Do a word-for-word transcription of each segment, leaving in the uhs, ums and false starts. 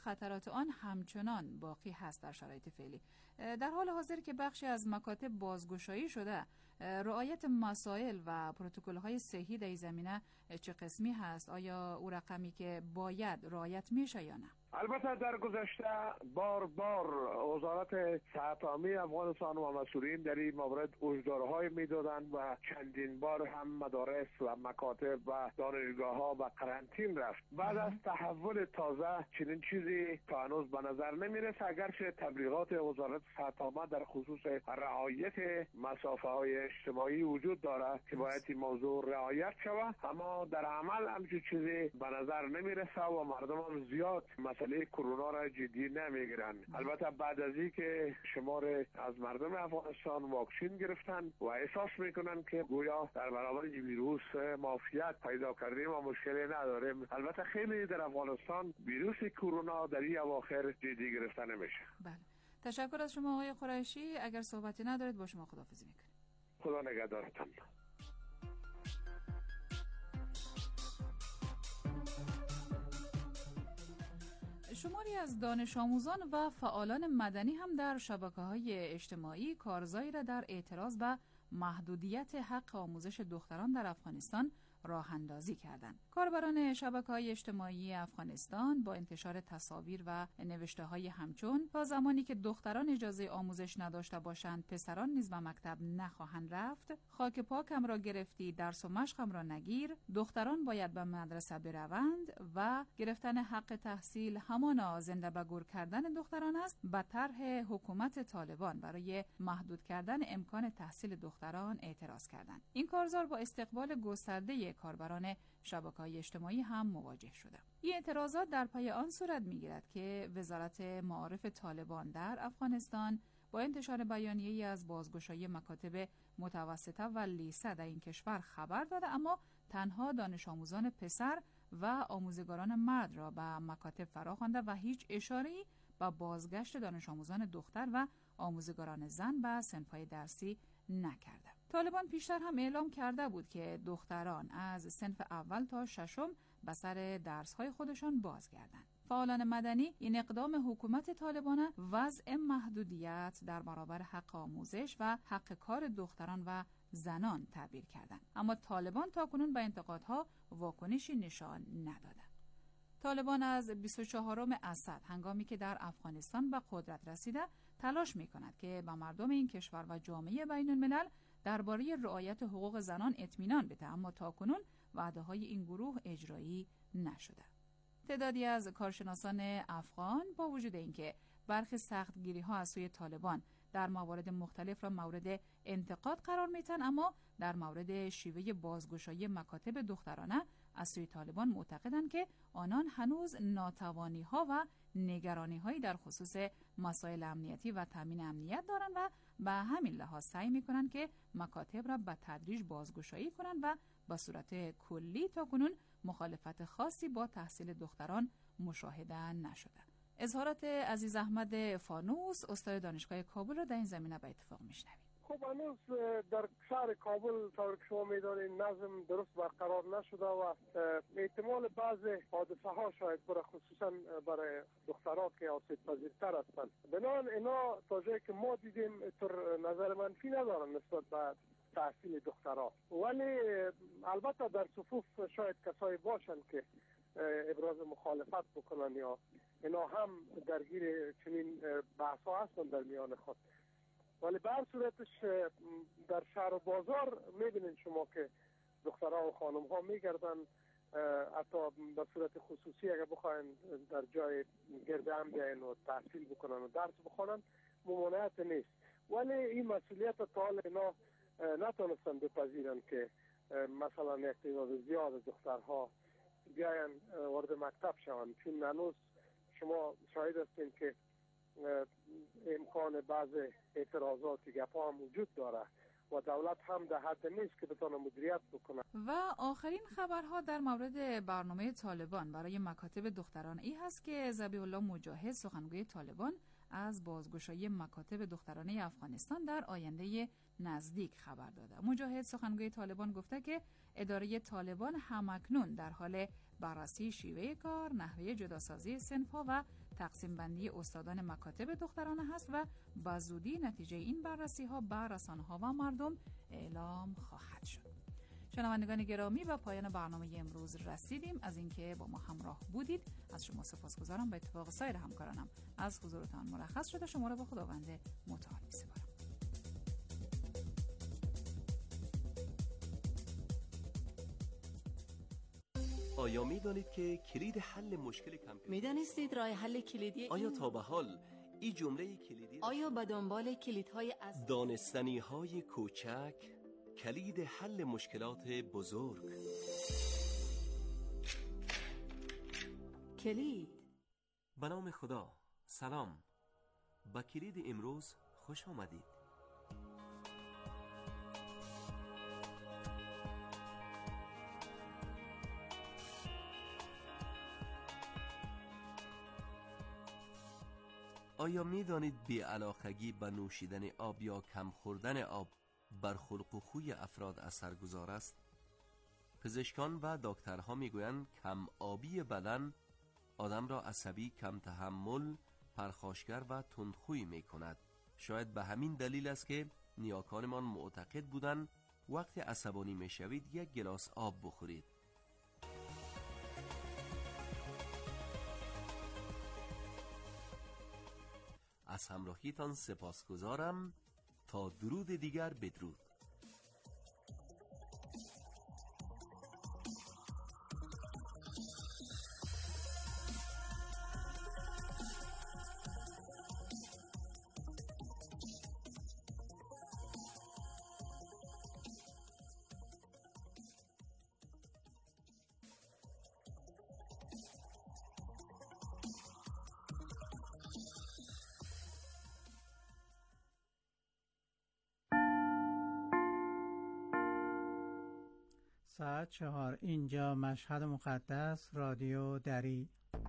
خطرات آن همچنان باقی هست در شرایط فعلی. در حال حاضر که بخشی از مکاتب بازگشایی شده، رعایت مسائل و پروتکل‌های صحی در این زمینه چه قسمی هست؟ آیا او رقمی که باید رعایت میشه یا نه؟ البته در گذشته بار بار وزارت صحت عامه افغانستان و مسئولین در این مورد هشدارهای میدادند و چندین بار هم مدارس و مکاتب و دانشگاه‌ها و قرنطین رفت. بعد از تحول تازه چنین چیزی تا هنوز به نظر نمیرسه، اگرچه تبلیغات وزارت صحت عامه در خصوص رعایت مسافه‌های اجتماعی وجود داره که باید این موضوع رعایت شود، اما در عمل همچین چیزی به نظر نمیرسه و مردم هم زیاد مسئله کرونا را جدی نمیگیرن. البته بعد از این که شمار از مردم افغانستان واکسن گرفتن و احساس میکنن که گویا در برابر این ویروس معافیت پیدا کردیم و مشکلی نداریم، البته خیلی در افغانستان ویروس کرونا در این اواخر جدی گرفته نمیشه. بله، تشکر از شما آقای قریشی. اگر صحبتی ندارید با شما خداحافظی میکنیم. خدا نگهدارتان. شماری از دانش آموزان و فعالان مدنی هم در شبکه‌های اجتماعی کارزایی را در اعتراض به محدودیت حق آموزش دختران در افغانستان راه اندازی کردند. کاربران شبکه‌های اجتماعی افغانستان با انتشار تصاویر و نوشته‌های همچون تا زمانی که دختران اجازه آموزش نداشته باشند پسران نیز به مکتب نخواهند رفت، خاک پاکم را گرفتی درس و مشقم را نگیر، دختران باید به مدرسه بروند و گرفتن حق تحصیل همانا زنده به گور کردن دختران است، به طرح حکومت طالبان برای محدود کردن امکان تحصیل دختران اعتراض کردند. این کارزار با استقبال گسترده کاربران شبکه‌های اجتماعی هم مواجه شده. این اعتراضات در پی آن صورت می‌گیرد که وزارت معارف طالبان در افغانستان با انتشار بیانیه‌ای از بازگشایی مکاتب متوسطه و لیسه در این کشور خبر داده، اما تنها دانش آموزان پسر و آموزگاران مرد را به مکاتب فراخوانده و هیچ اشاره‌ای به بازگشت دانش آموزان دختر و آموزگاران زن به صنف‌های درسی نکرده. طالبان پیشتر هم اعلام کرده بود که دختران از صنف اول تا ششم به سر درس‌های خودشان بازگردند. فعالان مدنی این اقدام حکومت طالبان وضع محدودیت در برابر حق آموزش و حق کار دختران و زنان تعبیر کردند، اما طالبان تاکنون به انتقادها واکنشی نشان ندادند. طالبان از بیست و چهارم اسد هنگامی که در افغانستان به قدرت رسیده تلاش می‌کند که به مردم این کشور و جامعه بین الملل درباره رعایت حقوق زنان اطمینان بده، اما تاکنون وعده‌های این گروه اجرایی نشده. تعدادی از کارشناسان افغان با وجود اینکه برخی سختگیری‌ها از سوی طالبان در موارد مختلف را مورد انتقاد قرار میدن، اما در مورد شیوه بازگشایی مکاتب دخترانه از سوی طالبان معتقدند که آنان هنوز ناتوانی‌ها و نگرانی‌هایی در خصوص مسائل امنیتی و تامین امنیت دارند و به همین لحاظ سعی می‌کنند که مکاتب را به تدریج بازگشایی کنند و به صورت کلی تاکنون مخالفت خاصی با تحصیل دختران مشاهده نشده. اظهارات عزیز احمد فانوس استاد دانشگاه کابل را در این زمینه به اتفاق میشنویم. خب هنوز در شهر کابل طور که شما میدانید نظم درست برقرار نشده و احتمال بعض حادثه ها شاید برای خصوصا برای دخترها که آسیب پذیرتر هستند. بنابراین اینا تا جایی که ما دیدیم طور نظر منفی ندارن نسبت به تحصیل دخترها، ولی البته در صفوف شاید کسایی باشن که ابراز مخالفت بکنن یا اینا هم درگیر چنین بحث ها هستن در میان خود. ولی به هر صورتش در شهر و بازار میبینید شما که دخترها و خانم ها میگردن، حتی به صورت خصوصی اگر بخواین در جای گرد هم بیاین و تحصیل بکنن و درس بخونن ممانعت نیست، ولی این مسئولیت تا حال اینا نتونستن بپذیرن که مثلا یک تعداد زیاد دخترها بیاین وارد مکتب شوند، چون هنوز شما شاهد هستین که امکان بعض اعتراضات گپا هم وجود داره و دولت هم در حد نیست که بتونه مدیریت بکنه. و آخرین خبرها در مورد برنامه طالبان برای مکاتب دختران ای هست که ذبیح الله مجاهد سخنگوی طالبان از بازگشایی مکاتب دخترانه افغانستان در آینده نزدیک خبر داده. مجاهد سخنگوی طالبان گفته که اداره طالبان همکنون در حال بررسی شیوه کار، نحوه جداسازی صنف‌ها و تقسیم بندی استادان مکاتب دخترانه هست و به زودی نتیجه این بررسی ها به رسانه ها و مردم اعلام خواهد شد. شنوندگان گرامی، به پایان برنامه امروز رسیدیم. از اینکه با ما همراه بودید از شما سپاسگزارم. به اتفاق سایر همکارانم از حضورتان مرخص شده شما را به خداوند متعال می‌سپارم. آیا می دانید که کلید حل مشکل کامپیوتر می دانستید راه حل کلیدی آیا این؟ تا به حال این جمله کلیدی آیا به دنبال کلیدهای از دانستنی های کوچک کلید حل مشکلات بزرگ؟ کلید؟ به نام خدا. سلام، با کلید امروز خوش آمدید. آیا می دانید بی‌علاقگی به نوشیدن آب یا کم خوردن آب بر خلق و خوی افراد اثرگذار است؟ پزشکان و دکترها می گویند کم آبی بدن آدم را عصبی، کم تحمل، پرخاشگر و تندخوی می کند. شاید به همین دلیل است که نیاکانمان معتقد بودند وقتی عصبانی می شوید یک گلاس آب بخورید. از همراهیتان سپاسگزارم. تا درود دیگر، بدرود. ساعت چهار، اینجا مشهد مقدس، رادیو دری.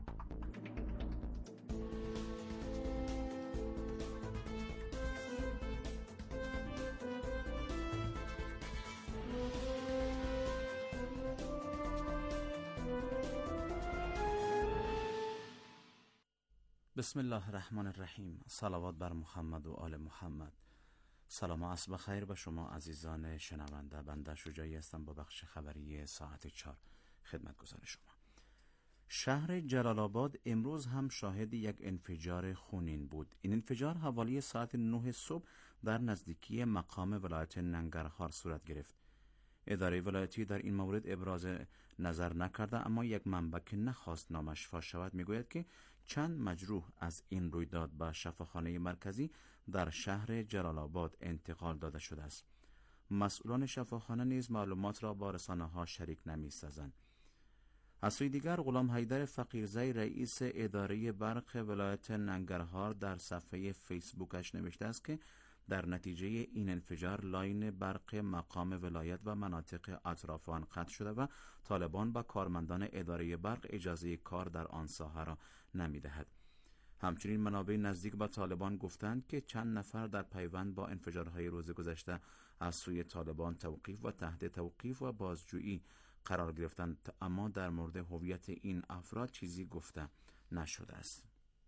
بسم الله الرحمن الرحیم. صلوات بر محمد و آل محمد. سلام و عصر بخیر به شما عزیزان شنونده. بنده شجاعی هستم با بخش خبری ساعت چهار خدمتگزار شما. شهر جلال آباد امروز هم شاهد یک انفجار خونین بود. این انفجار حوالی ساعت نه صبح در نزدیکی مقام ولایت ننگرهار صورت گرفت. اداره ولایتی در این مورد ابراز نظر نکرده، اما یک منبع که نخواست نامش فاش شود میگوید که چند مجروح از این رویداد به شفاخانه مرکزی در شهر جلال آباد انتقال داده شده است. مسئولان شفاخانه نیز معلومات را با رسانه‌ها شریک نمی‌سازند. از سوی دیگر غلام حیدر فقیرزی رئیس اداره برق ولایت ننگرهار در صفحه فیسبوکش نوشته است که در نتیجه این انفجار لاین برق مقام ولایت و مناطق اطراف آن قطع شده و طالبان با کارمندان اداره برق اجازه کار در آن ساحه را نمی‌دهد. همچنین منابع نزدیک به طالبان گفتند که چند نفر در پیوند با انفجارهای روز گذشته از سوی طالبان توقیف و تحت توقیف و بازجویی قرار گرفتند، اما در مورد هویت این افراد چیزی گفته نشده است.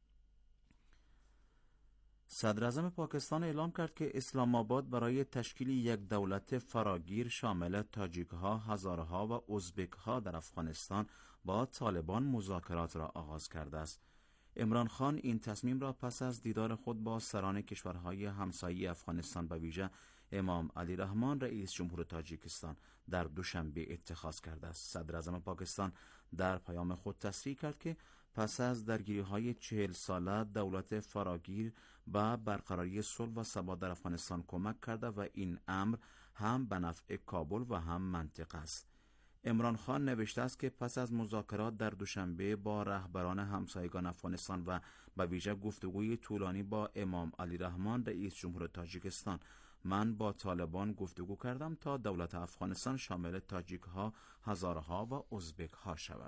صدر اعظم پاکستان اعلام کرد که اسلام آباد برای تشکیل یک دولت فراگیر شامل تاجیک‌ها، هزاره‌ها و ازبک‌ها در افغانستان با طالبان مذاکرات را آغاز کرده است. عمران خان این تصمیم را پس از دیدار خود با سران کشورهای همسایه افغانستان به ویژه امام علی رحمان رئیس جمهور تاجیکستان در دوشنبه اتخاذ کرده است. صدر اعظم پاکستان در پیام خود تصریح کرد که پس از درگیری‌های چهل ساله دولت فراگیر به برقراری صلح و ثبات در افغانستان کمک کرده و این امر هم به نفع کابل و هم منطقه است. عمران خان نوشته است که پس از مذاکرات در دوشنبه با رهبران همسایگان افغانستان و به ویژه گفتگوی طولانی با امام علی رحمان رئیس جمهور تاجیکستان، من با طالبان گفتگو کردم تا دولت افغانستان شامل تاجیک‌ها، هزارها و ازبک‌ها شود.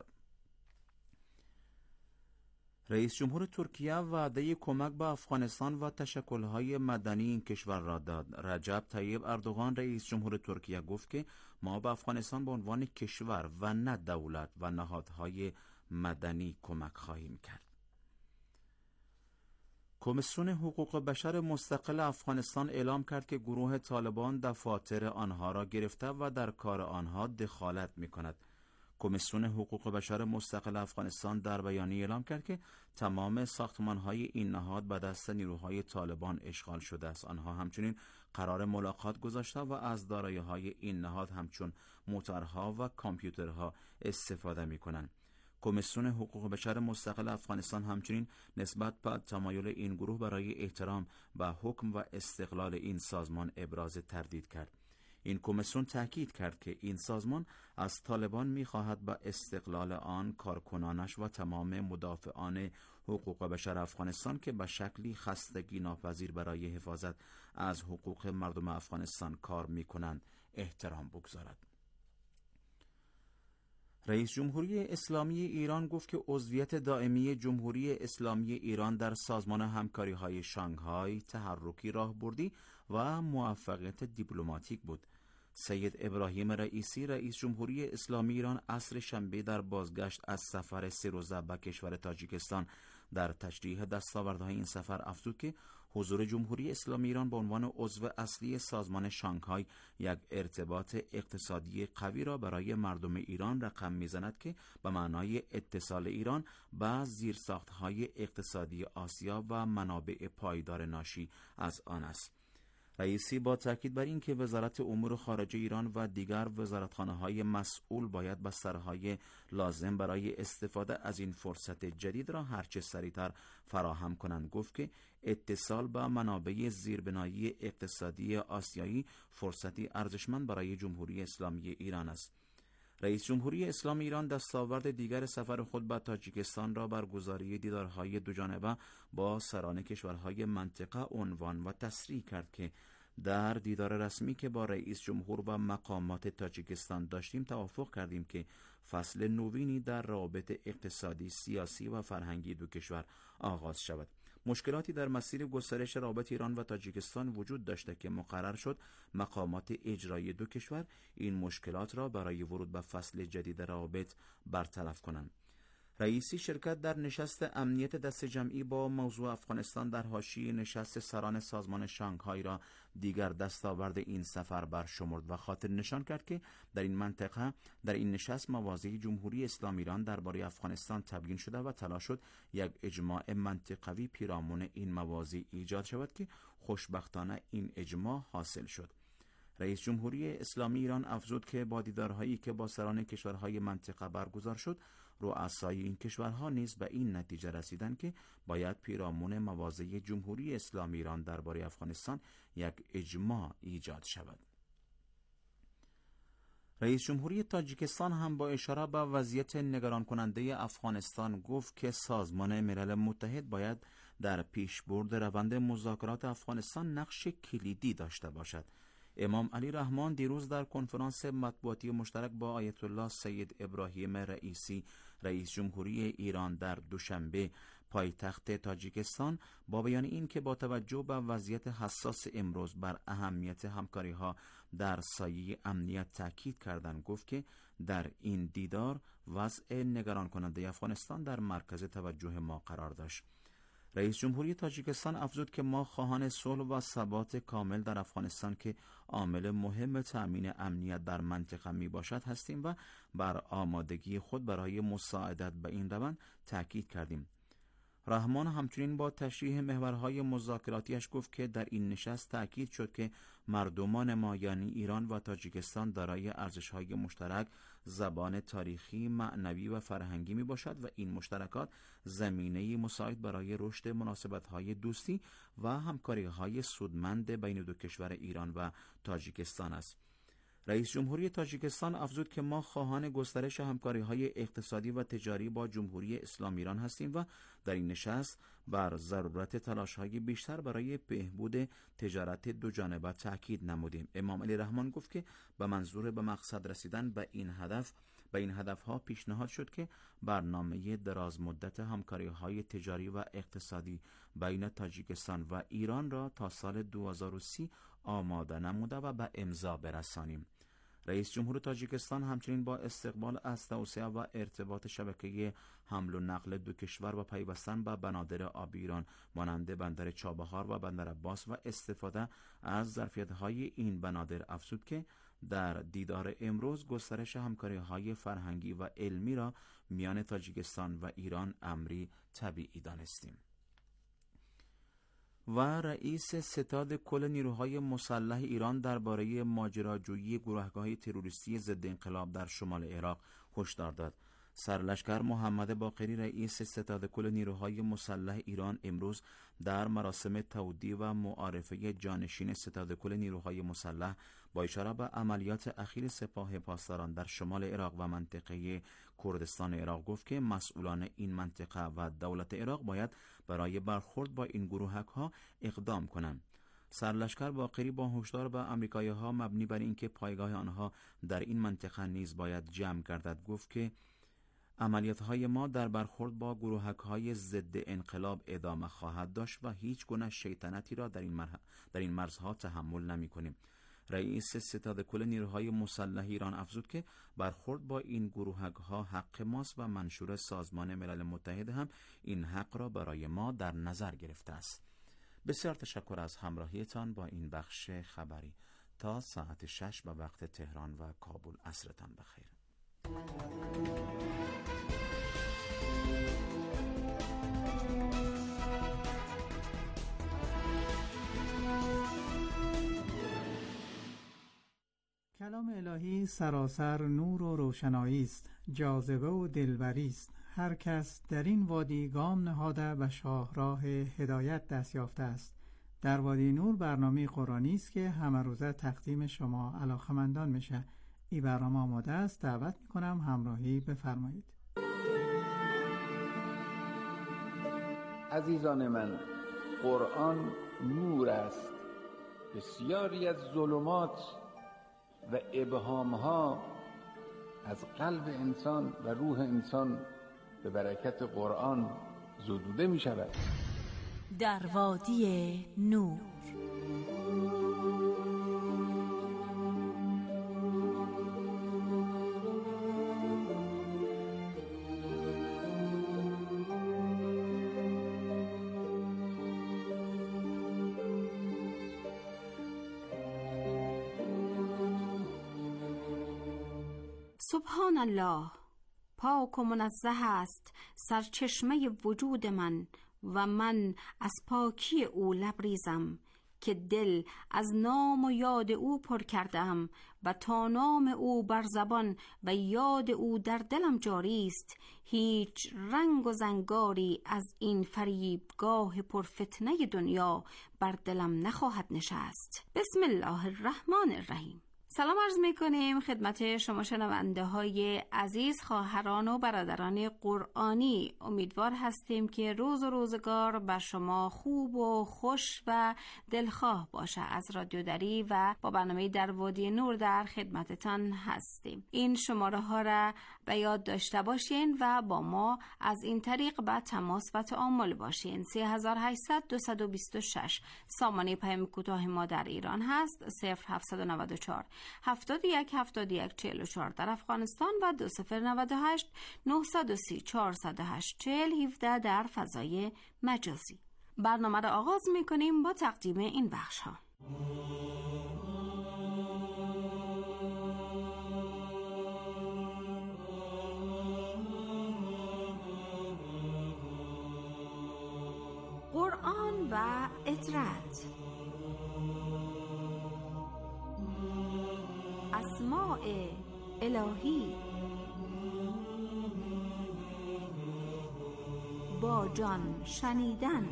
رئیس جمهور ترکیه وعده کمک به افغانستان و تشکل‌های مدنی این کشور را داد. رجب طیب اردوغان رئیس جمهور ترکیه گفت که ما به افغانستان به عنوان کشور و نه دولت و نهادهای مدنی کمک خواهیم کرد. کمیسیون حقوق بشر مستقل افغانستان اعلام کرد که گروه طالبان دفاتر آنها را گرفته و در کار آنها دخالت می کند. کمیسیون حقوق بشر مستقل افغانستان در بیانیه اعلام کرد که تمام ساختمان‌های این نهاد به دست نیروهای طالبان اشغال شده است. آنها همچنین قرار ملاقات گذاشته و از دارایی‌های این نهاد همچون موتورها و کامپیوترها استفاده می‌کنند. کمیسیون حقوق بشر مستقل افغانستان همچنین نسبت به تمایل این گروه برای احترام و حکم و استقلال این سازمان ابراز تردید کرد. این کمیسیون تاکید کرد که این سازمان از طالبان می‌خواهد به استقلال آن، کارکنانش و تمام مدافعان حقوق بشر افغانستان که به شکلی خستگی ناپذیر برای حفاظت از حقوق مردم افغانستان کار می‌کنند احترام بگذارد. رئیس جمهوری اسلامی ایران گفت که عضویت دائمی جمهوری اسلامی ایران در سازمان همکاری‌های شانگهای تحرکی راهبردی و موفقیت دیپلماتیک بود. سید ابراهیم رئیسی رئیس جمهوری اسلامی ایران عصر شنبه در بازگشت از سفر سه روزه به کشور تاجیکستان در تشریح دستاوردهای این سفر افزود که حضور جمهوری اسلامی ایران به عنوان عضو اصلی سازمان شانگهای یک ارتباط اقتصادی قوی را برای مردم ایران رقم می‌زند که به معنای اتصال ایران به زیرساخت‌های اقتصادی آسیا و منابع پایدار ناشی از آن است. رئیسی با تاکید بر این که وزارت امور خارجه ایران و دیگر وزارتخانه‌های مسئول باید بسترهای لازم برای استفاده از این فرصت جدید را هرچه سریعتر فراهم کنند گفت که اتصال با منابع زیربنایی اقتصادی آسیایی فرصتی ارزشمند برای جمهوری اسلامی ایران است. رئیس جمهوری اسلامی ایران دستاورد دیگر سفر خود به تاجیکستان را برگزاری دیدارهای دوجانبه با سران کشورهای منطقه عنوان و تصریح کرد که در دیدار رسمی که با رئیس جمهور و مقامات تاجیکستان داشتیم توافق کردیم که فصل نوینی در روابط اقتصادی، سیاسی و فرهنگی دو کشور آغاز شود. مشکلاتی در مسیر گسترش روابط ایران و تاجیکستان وجود داشته که مقرر شد مقامات اجرایی دو کشور این مشکلات را برای ورود به فصل جدید روابط برطرف کنند. رئیسی شرکت در نشست امنیت دست جمعی با موضوع افغانستان در حاشیه نشست سران سازمان شانگهای را دیگر دستاورد این سفر برشمرد و خاطر نشان کرد که در این منطقه در این نشست مواضع جمهوری اسلامی ایران درباره افغانستان تبیین شده و تلاش شد یک اجماع منطقوی پیرامون این مواضع ایجاد شود که خوشبختانه این اجماع حاصل شد. رئیس جمهوری اسلامی ایران افزود که با دیدارهایی که با سران کشورهای منطقه برگزار شد رؤسای این کشورها نیز به این نتیجه رسیدند که باید پیرامون مواضع جمهوری اسلامی ایران درباره افغانستان یک اجماع ایجاد شود. رئیس جمهوری تاجیکستان هم با اشاره به وضعیت نگران کننده افغانستان گفت که سازمان ملل متحد باید در پیشبرد روند مذاکرات افغانستان نقش کلیدی داشته باشد. امام علی رحمان دیروز در کنفرانس مطبوعاتی مشترک با آیت الله سید ابراهیم رئیسی رئیس جمهوری ایران در دوشنبه پایتخت تاجیکستان با بیان این که با توجه به وضعیت حساس امروز بر اهمیت همکاری‌ها در سایه امنیت تاکید کردند گفت که در این دیدار وضع نگران کننده افغانستان در مرکز توجه ما قرار داشت. رئیس جمهوری تاجیکستان افزود که ما خواهان صلح و ثبات کامل در افغانستان که عامل مهم تأمین امنیت در منطقه می باشد هستیم و بر آمادگی خود برای مساعدت به این روند تاکید کردیم. رحمان همچنین با تشریح محورهای مذاکراتیش گفت که در این نشست تاکید شد که مردمان ما یعنی ایران و تاجیکستان دارای ارزش‌های مشترک، زبان تاریخی، معنوی و فرهنگی می باشد و این مشترکات زمینه مساعد برای رشد مناسبت‌های دوستی و همکاری‌های سودمند بین دو کشور ایران و تاجیکستان است. رئیس جمهوری تاجیکستان افزود که ما خواهان گسترش همکاری‌های اقتصادی و تجاری با جمهوری اسلامی ایران هستیم و در این نشست بر ضرورت تلاش‌های بیشتر برای بهبود تجارت دوجانبه تاکید نمودیم. امام علی رحمان گفت که به منظور به مقصد رسیدن به این هدف به این هدف‌ها پیشنهاد شد که برنامه دراز مدت همکاری‌های تجاری و اقتصادی بین تاجیکستان و ایران را تا سال دو هزار و سی آماده نموده و به امضا برسانیم. رئیس جمهور تاجیکستان همچنین با استقبال از توسعه و ارتباط شبکه حمل و نقل دو کشور و پیوستن به بنادر آبی ایران مانند بندر چابهار و بندر عباس و استفاده از ظرفیت‌های این بنادر افزود که در دیدار امروز گسترش همکاری‌های فرهنگی و علمی را میان تاجیکستان و ایران امری طبیعی دانستیم. و رئیس ستاد کل نیروهای مسلح ایران درباره ماجراجویی گروه‌های تروریستی ضد انقلاب در شمال عراق هشدار داد. سرلشکر محمد باقری رئیس ستاد کل نیروهای مسلح ایران امروز در مراسم تودیع و معارفه جانشین ستاد کل نیروهای مسلح با اشاره به عملیات اخیر سپاه پاسداران در شمال عراق و منطقه کردستان عراق گفت که مسئولان این منطقه و دولت عراق باید برای برخورد با این گروهک‌ها اقدام کنند. سرلشکر باقری با هشدار به آمریکایی‌ها مبنی بر اینکه پایگاه آنها در این منطقه نیز باید جمع گردد گفت که عملیات‌های ما در برخورد با گروهک‌های ضد انقلاب ادامه خواهد داشت و هیچ گونه شیطنتی را در این مرح... در این مرزها تحمل نمی‌کنیم. رئیس ستاد کل نیروهای مسلح ایران افزود که برخورد با این گروهک‌ها حق ماست و منشور سازمان ملل متحد هم این حق را برای ما در نظر گرفته است. بسیار تشکر از همراهیتان با این بخش خبری. تا ساعت شش به وقت تهران و کابل عصرتان بخیر. کلام الهی سراسر نور و روشنایی است، جاذبه و دلبری است. هر کس در این وادی گام نهاده به شاهراه هدایت دست یافته است. در وادی نور برنامه قرآنی است که همه روزه تقدیم شما علاقه‌مندان میشه. این برنامه آماده است. دعوت میکنم همراهی بفرمایید. عزیزان من، قرآن نور است. بسیاری از ظلمات و ابهامها از قلب انسان و روح انسان به برکت قرآن زدوده می شود. در وادی نور. سبحان الله، پاک و منزه است سرچشمه وجود من و من از پاکی او لبریزم که دل از نام و یاد او پر کردم و تا نام او بر زبان و یاد او در دلم جاری است، هیچ رنگ و زنگاری از این فریبگاه پرفتنه دنیا بر دلم نخواهد نشست. بسم الله الرحمن الرحیم. سلام عرض می کنیم خدمت شما شنونده های عزیز، خواهران و برادران قرآنی. امیدوار هستیم که روز و روزگار بر شما خوب و خوش و دلخواه باشه. از رادیو دری و با برنامه در وادی نور در خدمتتان هستیم. این شماره ها را به یاد داشته باشین و با ما از این طریق به تماس و تعامل باشین. سه هزار و هشتصد دویست و بیست و شش سامانه پیام کوتاه ما در ایران هست. صفر هفتصد و نود و چهار هفتاد و یک هفتاد و یک چهل و چهار در افغانستان و دو صفر نود و هشت نهصد و سی چهارصد و هشت چهل هفده در فضای مجازی. برنامه را آغاز می کنیم با تقدیم این بخش ها. قرآن و اطرت، اسماء الهی، با جان شنیدن،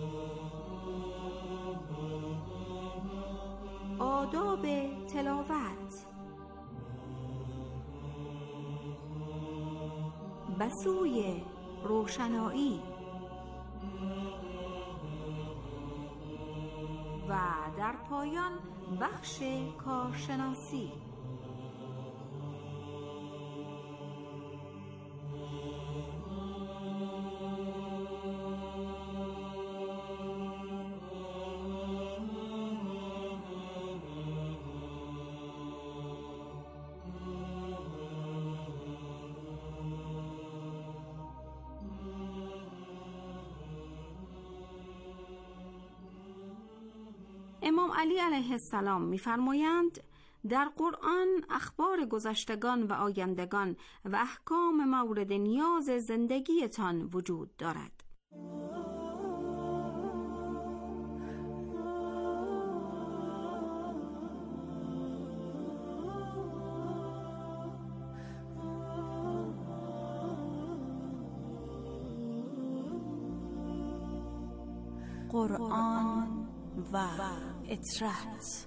آداب تلاوت، بسوی روشنایی و در پایان بخش کارشناسی. امام علی علیه السلام می‌فرمایند در قرآن اخبار گذشتگان و آیندگان و احکام مورد نیاز زندگیتان وجود دارد. قرآن و اطرت.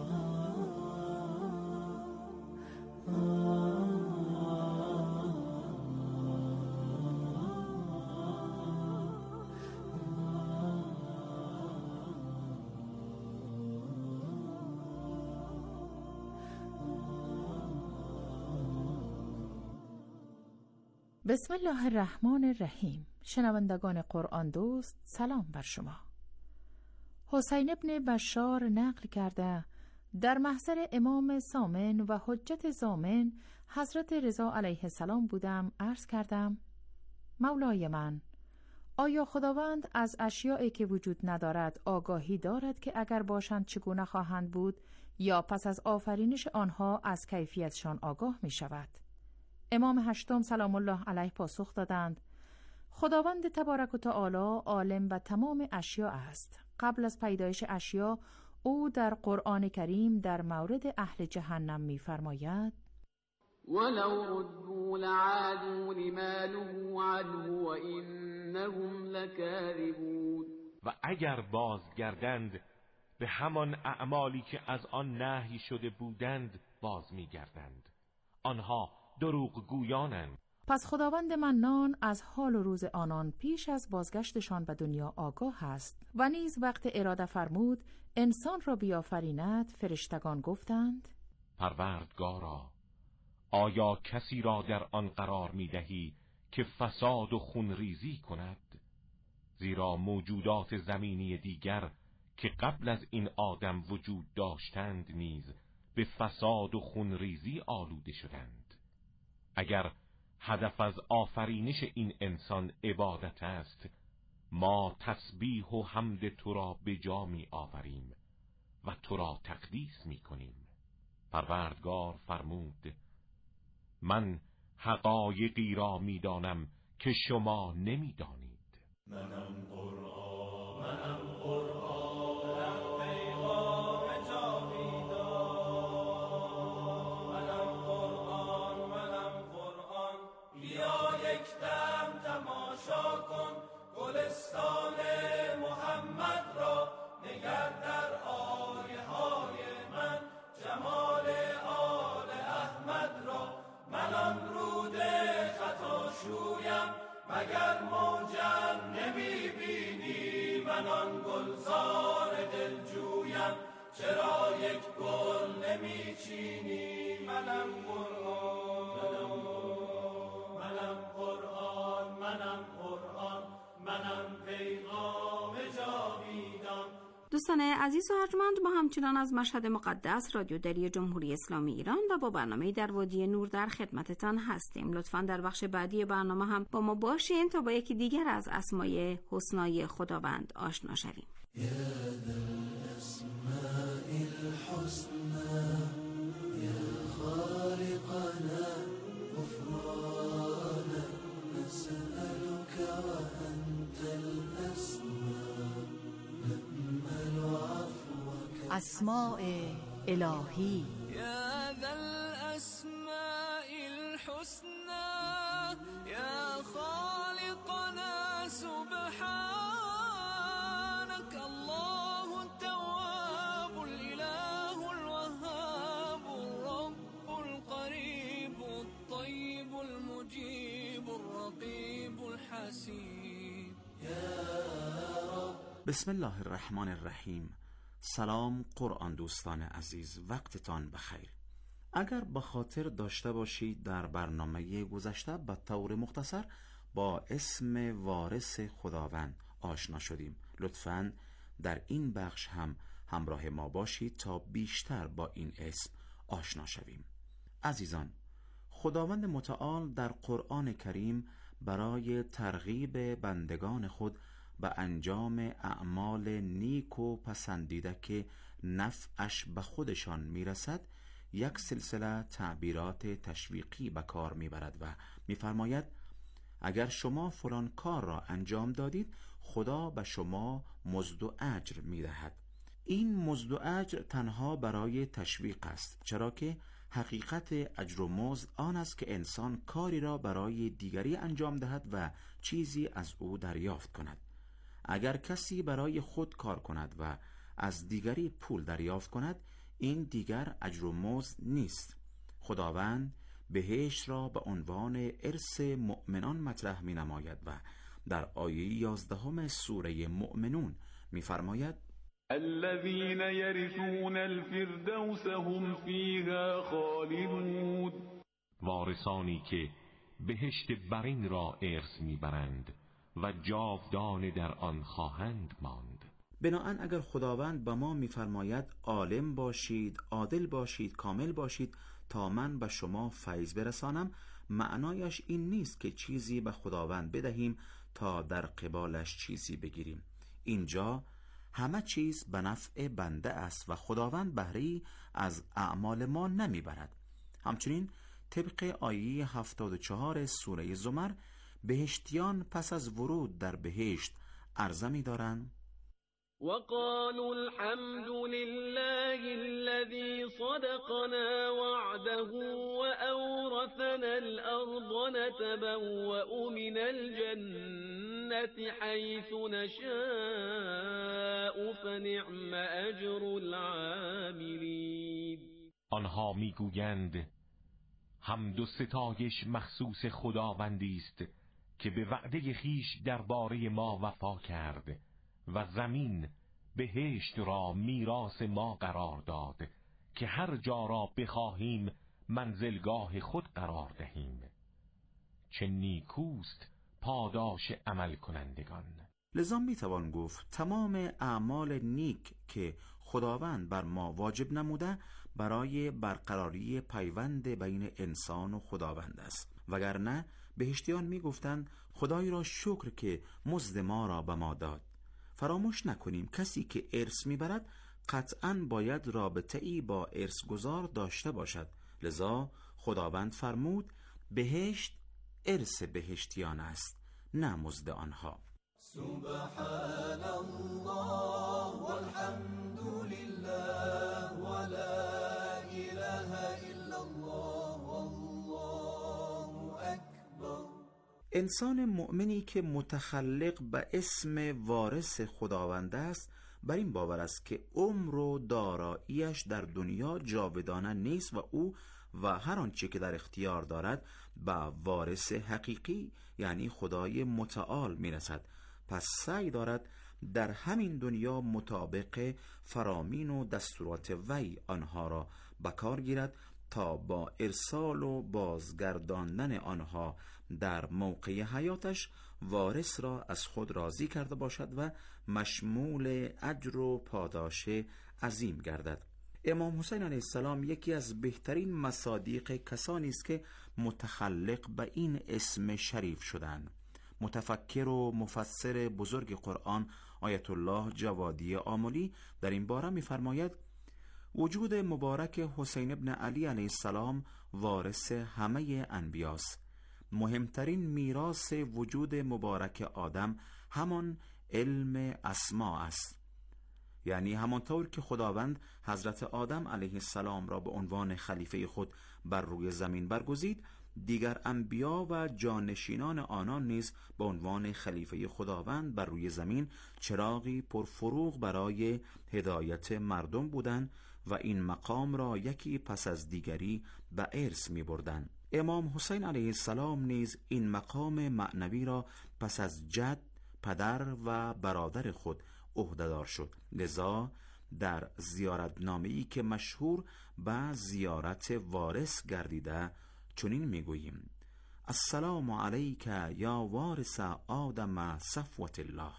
بسم الله الرحمن الرحیم. شنوندگان قرآن دوست، سلام بر شما. حسین ابن بشار نقل کرده در محضر امام سامن و حجت زامن حضرت رضا علیه السلام بودم. عرض کردم: مولای من، آیا خداوند از اشیائی که وجود ندارد آگاهی دارد که اگر باشند چگونه خواهند بود، یا پس از آفرینش آنها از کیفیتشان آگاه می شود؟ امام هشتم سلام الله علیه پاسخ دادند: خداوند تبارک و تعالی عالم و تمام اشیاء است. قبل از پیدایش اشیاء او در قرآن کریم در مورد اهل جهنم می‌فرماید: ولو ردوا لعادوا لما نهوا عنه وانهم لكاذبون. و اگر بازگردند به همان اعمالی که از آن نهی شده بودند باز می‌گردند، آنها دروغ گویانند. پس خداوند منان از حال و روز آنان پیش از بازگشتشان به دنیا آگاه است. و نیز وقت اراده فرمود انسان را بیافریند، فرشتگان گفتند: پروردگارا، آیا کسی را در آن قرار می دهی که فساد و خونریزی کند؟ زیرا موجودات زمینی دیگر که قبل از این آدم وجود داشتند نیز به فساد و خونریزی آلوده شدند. اگر هدف از آفرینش این انسان عبادت است، ما تسبیح و حمد تو را به جا می آوریم و تو را تقدیس می کنیم. پروردگار فرمود: من حقایقی را می دانم که شما نمی دانید. منم قرآن، منم قرآن، پیغام جاویدان. منم قرآن، منم قرآن، بیا یک دم تماشا کن گلستان محمد را. نگر در آیه های من جمال آل احمد را. من آن رود خطا شویم مگر موجم نمی بینی؟ من آن گلزار دلجویم چرا یک گل نمی چینی؟ منم قرآن، منم قرآن، منم قرآن، منم پیغام جاویدان. دوستان عزیز و ارجمند، ما همچنان از مشهد مقدس رادیو دری جمهوری اسلامی ایران و با برنامه در وادی نور در خدمتتان هستیم. لطفاً در بخش بعدی برنامه هم با ما باشین تا با یکی دیگر از اسمای حسنای خداوند آشنا شویم. یا ذا الاسماء الحسنى یا خالقنا غفرانا نسألك وأنت الأسماء نأمل عفوك. اسماء الهی. یا ذا الاسماء الحسنى یا خالقنا سبحانك الله التواب الاله الوهاب الرب القريب الطيب المجيب الرقيب الحسيب. بسم الله الرحمن الرحیم. سلام قرآن دوستان عزیز، وقتتان بخیر. اگر به خاطر داشته باشید در برنامه گذشته به طور مختصر با اسم وارث خداوند آشنا شدیم. لطفاً در این بخش هم همراه ما باشید تا بیشتر با این اسم آشنا شویم. عزیزان، خداوند متعال در قرآن کریم برای ترغیب بندگان خود به انجام اعمال نیک و پسندیده که نفعش به خودشان میرسد یک سلسله تعبیرات تشویقی به کار میبرد و میفرماید اگر شما فلان کار را انجام دادید خدا به شما مزد و اجر میدهد. این مزد و اجر تنها برای تشویق است، چرا که حقیقت اجر و مزد آن است که انسان کاری را برای دیگری انجام دهد و چیزی از او دریافت کند. اگر کسی برای خود کار کند و از دیگری پول دریافت کند، این دیگر اجر و مزد نیست. خداوند بهشت را به عنوان ارث مؤمنان مطرح می نماید و در آیه یازدهم سوره مؤمنون می فرماید الذين يرثون الفردوس هم فيها خالدون، وارثانی که بهشت برین را ارث میبرند و جاودانه در آن خواهند ماند. بناهن اگر خداوند به ما میفرماید عالم باشید، عادل باشید، کامل باشید تا من به شما فیض برسانم، معنایش این نیست که چیزی به خداوند بدهیم تا در قبالش چیزی بگیریم. اینجا همه چیز به نفع بنده است و خداوند بهره‌ای از اعمال ما نمیبرد. همچنین طبق آیه هفتاد و چهار سوره زمر، بهشتیان پس از ورود در بهشت عرضه می‌دارند وقالوا الحمد لله الذي صدقنا وعده وأورثنا الأرض نتبوأ من الجنة حيث نشاء فنعم أجر العاملين. آنها میگویند حمد و ستایش مخصوص خداوندی است که به وعده خویش درباره ما وفا کرد و زمین بهشت را میراث ما قرار داد که هر جا را بخواهیم منزلگاه خود قرار دهیم. چه نیکوست پاداش عمل کنندگان. لذا میتوان گفت تمام اعمال نیک که خداوند بر ما واجب نموده برای برقراری پیوند بین انسان و خداوند است، وگرنه بهشتیان میگفتند خدای را شکر که مزد ما را به ما داد. فراموش نکنیم کسی که ارث میبرد قطعاً باید رابطه‌ای با ارثگزار داشته باشد. لذا خداوند فرمود بهشت ارث بهشتیان است، نه مزد آنها. سبحان الله والحمد لله ولا اله الا الله والله اکبر. انسان مؤمنی که متخلق به اسم وارث خداوند است بر این باور است که عمر و داراییش در دنیا جاودانه نیست و او و هر آنچه که در اختیار دارد به وارث حقیقی یعنی خدای متعال میرسد. پس سعی دارد در همین دنیا مطابق فرامین و دستورات وی آنها را به کار گیرد تا با ارسال و بازگرداندن آنها در موقع حیاتش وارث را از خود راضی کرده باشد و مشمول اجر و پاداش عظیم گردد. امام حسین علیه السلام یکی از بهترین مصادیق کسانی است که متخلق به این اسم شریف شدند. متفکر و مفسر بزرگ قرآن آیت الله جوادی آملی در این باره می‌فرماید وجود مبارک حسین ابن علی علیه السلام وارث همه انبیاست. مهمترین میراث وجود مبارک آدم همان علم اسما است، یعنی همانطور که خداوند حضرت آدم علیه السلام را به عنوان خلیفه خود بر روی زمین برگزید، دیگر انبیا و جانشینان آنان نیز به عنوان خلیفه خداوند بر روی زمین چراغی پرفروغ برای هدایت مردم بودند و این مقام را یکی پس از دیگری به ارث می بردند. امام حسین علیه السلام نیز این مقام معنوی را پس از جد، پدر و برادر خود عهده‌دار شد. لذا در زیارتنامه‌ای که مشهور به زیارت وارث گردیده چنین میگوییم السلام علیک یا وارث آدم صفوة الله،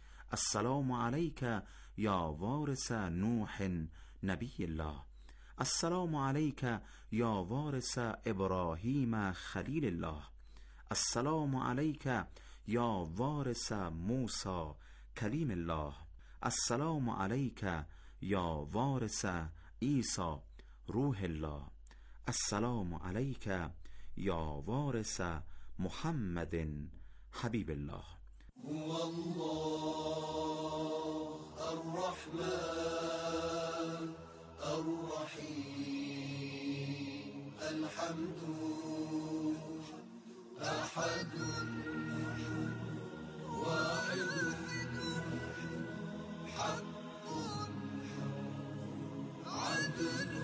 السلام علیک یا وارث نوح نبی الله، السلام علیک یا وارث ابراهیم خلیل الله، السلام علیک یا وارث موسی کلیم الله، السلام علیک یا وارث عیسی روح الله، السلام علیک یا وارث محمد حبیب الله. هو الله الرحمن الرحیم الحمد احد واحد حق عدل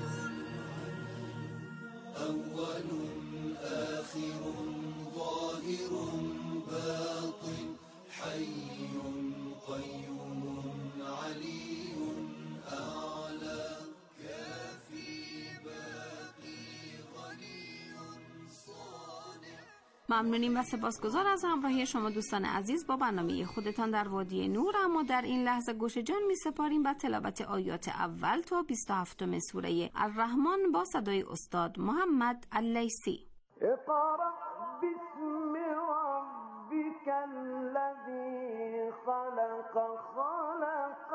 اول آخر ظاهر باطن حي قيوم علي أعلى كافي باقي غني صانع. ممنونیم و سپاسگزار از همراهی شما دوستان عزیز با برنامه خودتان در وادی نور. اما در این لحظه گوش جان می سپاریم به تلاوت آیات اول تا بیست و هفتم سوره الرحمن با صدای استاد محمد اللیثی. اقرأ باسم ربك الذي خلق خلق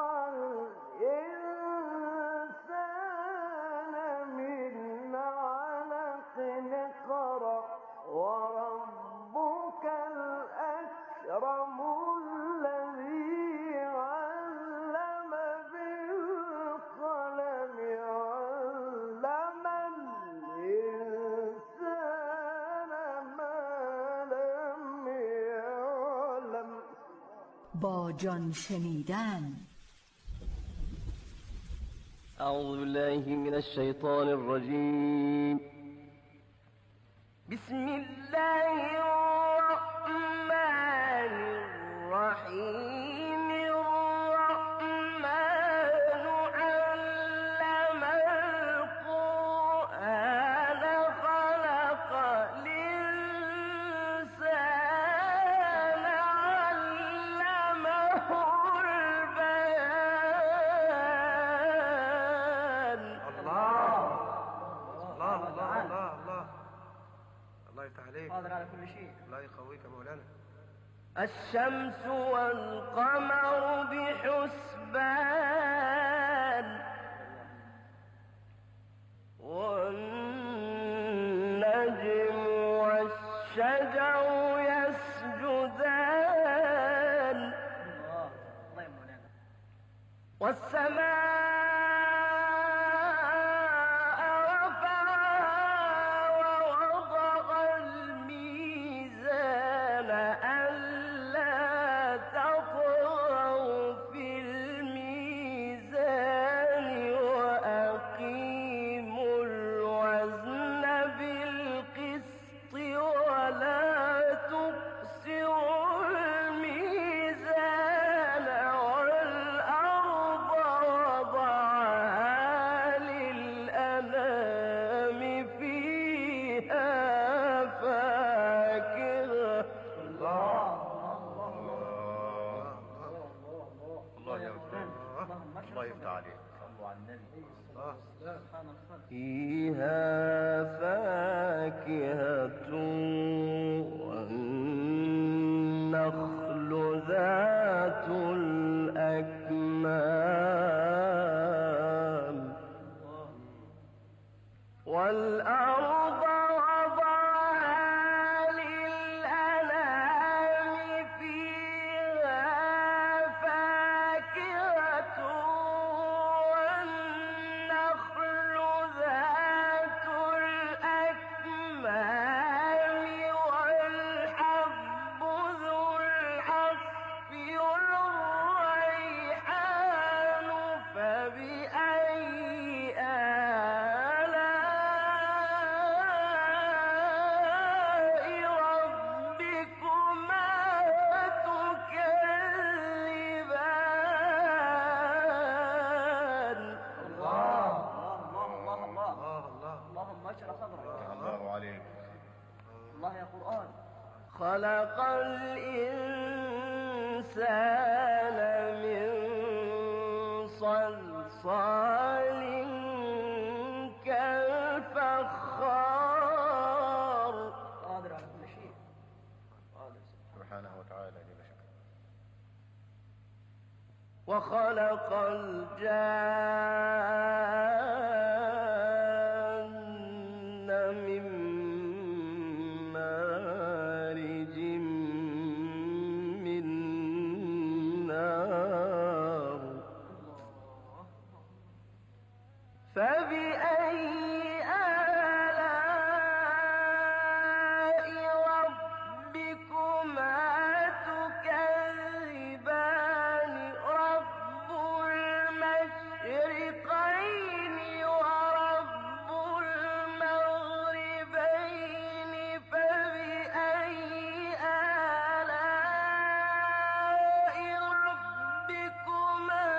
الإنسان من علق اقرأ وربك الأكرم الذي علم بالقلم علم الإنسان ما لم يعلم. با جان شنیدن. اعوذ بالله من الشیطان الرجیم. بسم الله الرحمن الرحیم. الرحمن علم القرآن خلق الإنسان علمه البيان. الله الله الله الله الله الله يفتح عليك. قادر على كل شيء. الله يقويك يا مولانا. الشمس والقمر بحسبان والنجم والشجر يسجدان والسماء فيها فاكهة والنخل ذات الأكمام والأرض وضعها للأنام فيها فاكهة والنخل ذات الأكمام والحب ذو العصف والريحان فبأي آلاء ربكما تكذبان. الله الله الله الله الله اللهم اشرح صدرك. الله عليك. الله يا قرآن. خلق الإنسان من صلصال كالفخار. قادر على كل شيء. قادر سبحانه وتعالى. وخلق الجان من مارج من نار فبأي آلاء ربكما تكذبان رب المشرقين ورب المغربين فبأي آلاء ربكما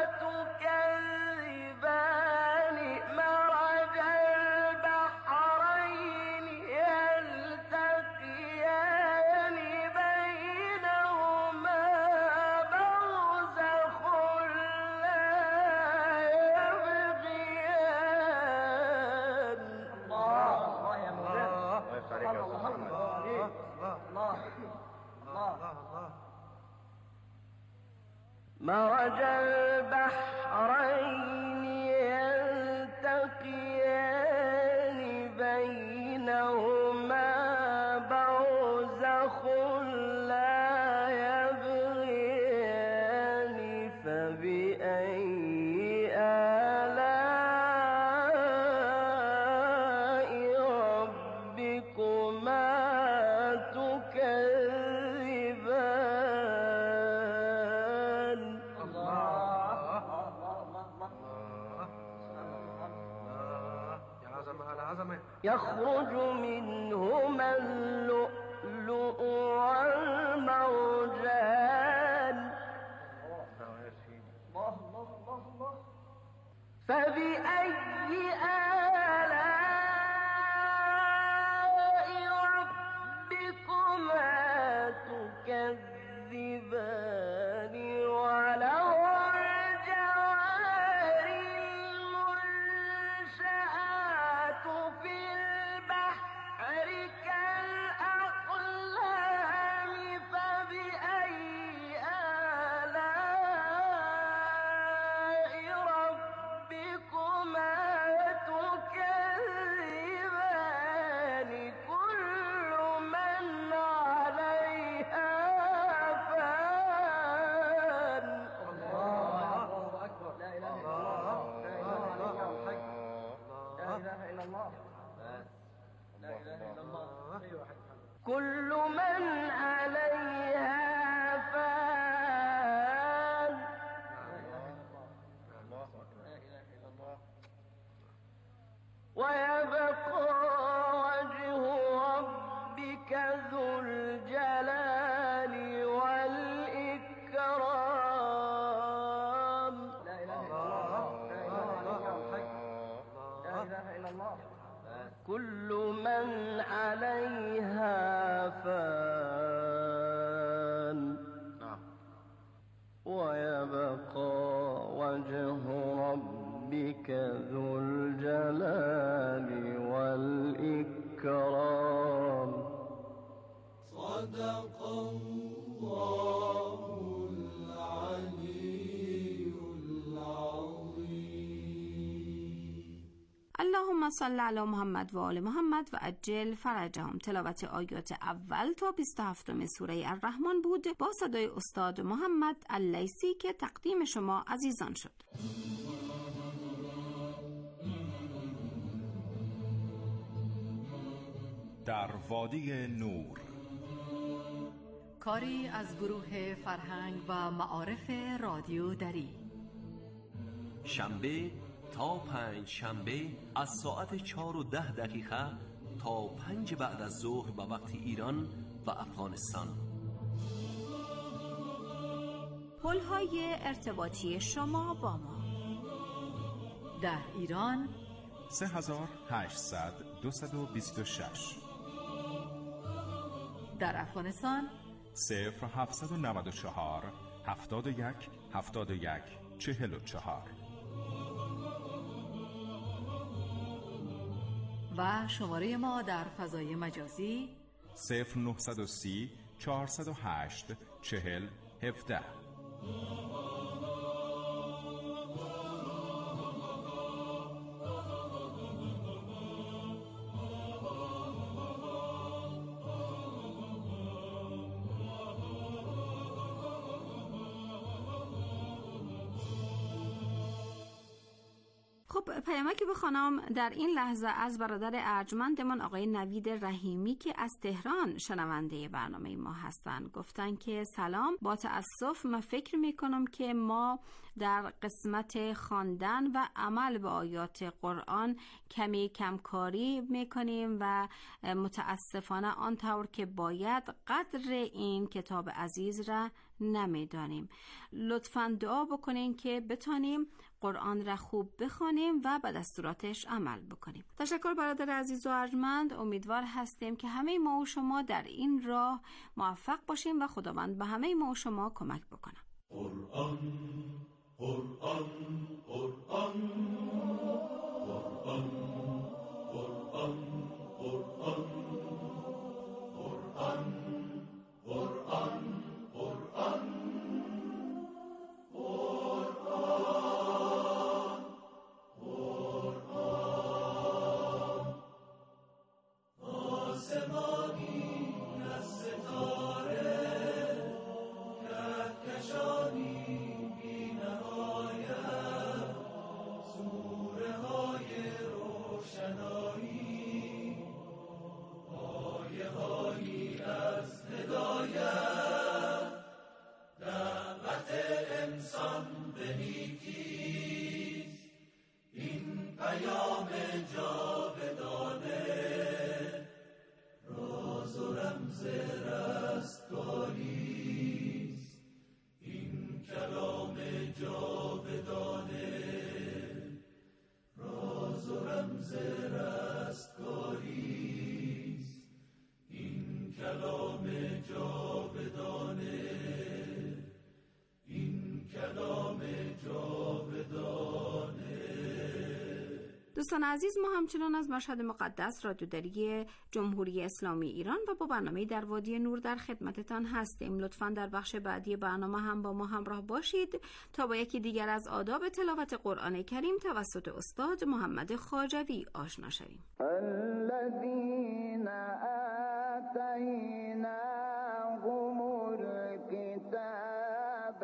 تكذبان مرج البحرين يلتقيان بينهما برزخ لا يبغيان. الله الله يا مولانا الله الله الله مرج البحرين يلتقيان بينهما برزخ لا يبغيان فبأي آلاء ربكما تكذبان. يخرج منهما اللؤلؤ والمرجان فبأي آلاء ربكما تكذبان وله الجوار المنشآت في البحر كالأعلام فبأي آلاء ربكما تكذبان كل من عليها فان. الله أكبر لا إله إلا الله لا إله إلا الله لا إله إلا الله كل من عليها فان ويبقى وجه ربك ذو الجلال والإكرام. لا إله إلا الله لا إله إلا الله كل من عليها فان ويبقى وجه ربك ذو الجلال والإكرام. صدق الله العلي العظيم. اللهم صل علی محمد و آل محمد و عجل فرجهم. تلاوت آیات اول تا بیست و هفتم سوره الرحمن بود با صدای استاد محمد اللیثی که تقدیم شما عزیزان شد. در وادی نور، کاری از گروه فرهنگ و معارف رادیو دری. شنبه تا پنج شنبه از ساعت چهار و ده دقیقه تا پنج بعد از ظهر به وقت ایران و افغانستان. پل‌های ارتباطی شما با ما در ایران سه هزار و هشتصد دویست و بیست و شش، در افغانستان صفر هفتصد و نود و چهار هفتاد و یک هفتاد و یک چهل و چهار و شماره ما در فضای مجازی صفر نهصد و سی چهارصد و هشت چهل هفده. خب پیامکی بخوانم در این لحظه از برادر ارجمندمون آقای نوید رحیمی که از تهران شنونده برنامه ما هستن. گفتن که سلام، با تأسف من فکر میکنم که ما در قسمت خواندن و عمل به آیات قرآن کمی کمکاری میکنیم و متاسفانه آنطور که باید قدر این کتاب عزیز را نمیدانیم. لطفاً دعا بکنین که بتانیم قرآن را خوب بخوانیم و به دستوراتش عمل بکنیم. تشکر برادر عزیز و ارجمند. امیدوار هستیم که همه ما و شما در این راه موفق باشیم و خداوند به همه ما و شما کمک بکنه. قرآن قرآن قرآن قرآن قرآن قرآن قرآن قرآن قرآن دوستان عزیز، ما همچنان از مشهد مقدس رادیوداری جمهوری اسلامی ایران و با برنامه در وادی نور در خدمتتان هستیم. لطفاً در بخش بعدی برنامه هم با ما همراه باشید تا با یکی دیگر از آداب تلاوت قرآن کریم توسط استاد محمد خواجوی آشنا شویم. الذين آتيناهم الكتاب